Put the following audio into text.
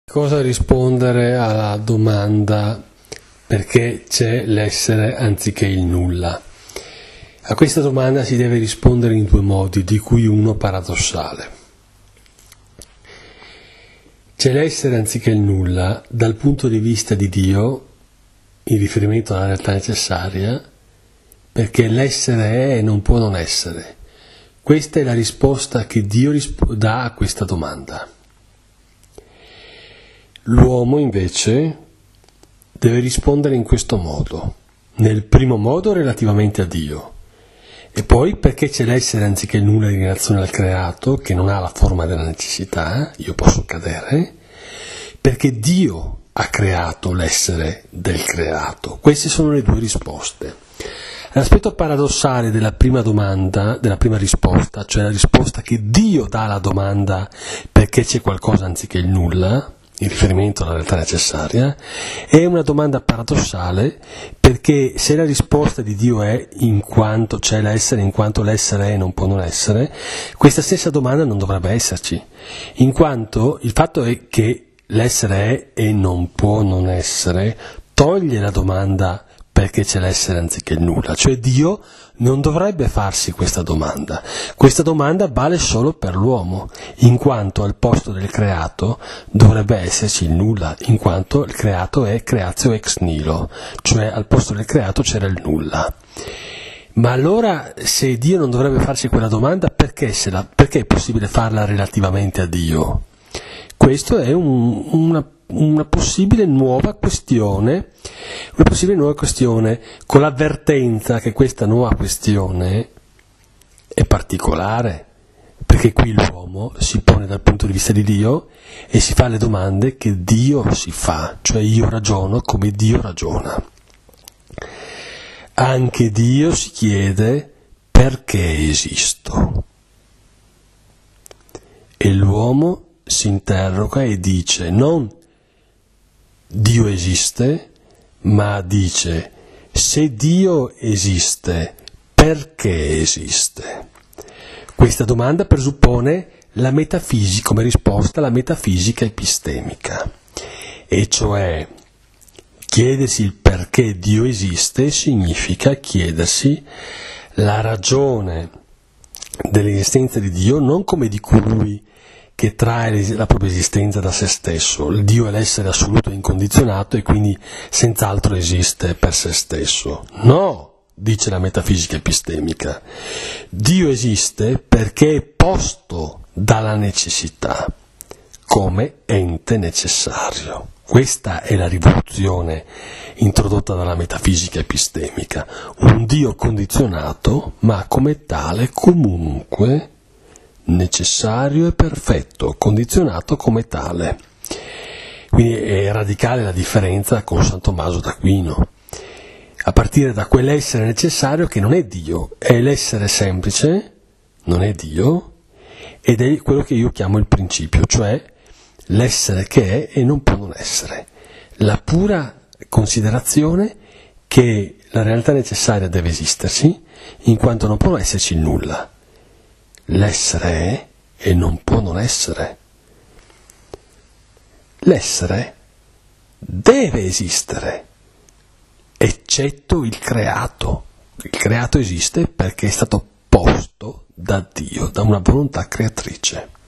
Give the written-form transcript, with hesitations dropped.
Cosa rispondere alla domanda perché c'è l'essere anziché il nulla? A questa domanda si deve rispondere in due modi, di cui uno paradossale. C'è l'essere anziché il nulla dal punto di vista di Dio, in riferimento alla realtà necessaria, perché l'essere è e non può non essere. Questa è la risposta che Dio dà a questa domanda. L'uomo invece deve rispondere in questo modo, nel primo modo relativamente a Dio, e poi perché c'è l'essere anziché il nulla in relazione al creato, che non ha la forma della necessità, io posso cadere, perché Dio ha creato l'essere del creato. Queste sono le due risposte. L'aspetto paradossale della prima domanda, della prima risposta, cioè la risposta che Dio dà alla domanda perché c'è qualcosa anziché il nulla, in riferimento alla realtà necessaria, è una domanda paradossale, perché se la risposta di Dio è in quanto c'è l'essere, in quanto l'essere è e non può non essere, questa stessa domanda non dovrebbe esserci, in quanto il fatto è che l'essere è e non può non essere toglie la domanda perché c'è l'essere anziché il nulla, cioè Dio non dovrebbe farsi questa domanda. Questa domanda vale solo per l'uomo, in quanto al posto del creato dovrebbe esserci il nulla, in quanto il creato è creatio ex nihilo, cioè al posto del creato c'era il nulla. Ma allora, se Dio non dovrebbe farsi quella domanda, perché è possibile farla relativamente a Dio? Questo è una possibile nuova questione, con l'avvertenza che questa nuova questione è particolare, perché qui l'uomo si pone dal punto di vista di Dio e si fa le domande che Dio si fa, cioè io ragiono come Dio ragiona. Anche Dio si chiede perché esisto. E l'uomo si interroga e dice non Dio esiste, ma dice se Dio esiste, perché esiste? Questa domanda presuppone la metafisica, come risposta alla metafisica epistemica, e cioè chiedersi il perché Dio esiste significa chiedersi la ragione dell'esistenza di Dio non come di colui che trae la propria esistenza da se stesso. Il Dio è l'essere assoluto e incondizionato e quindi senz'altro esiste per se stesso. No, dice la metafisica epistemica. Dio esiste perché è posto dalla necessità come ente necessario. Questa è la rivoluzione introdotta dalla metafisica epistemica. Un Dio condizionato, ma come tale comunque necessario e perfetto, condizionato come tale. Quindi è radicale la differenza con San Tommaso d'Aquino, a partire da quell'essere necessario che non è Dio, è l'essere semplice, non è Dio, ed è quello che io chiamo il principio, cioè l'essere che è e non può non essere, la pura considerazione che la realtà necessaria deve esistersi, in quanto non può esserci il nulla. L'essere è e non può non essere. L'essere deve esistere, eccetto il creato. Il creato esiste perché è stato posto da Dio, da una volontà creatrice.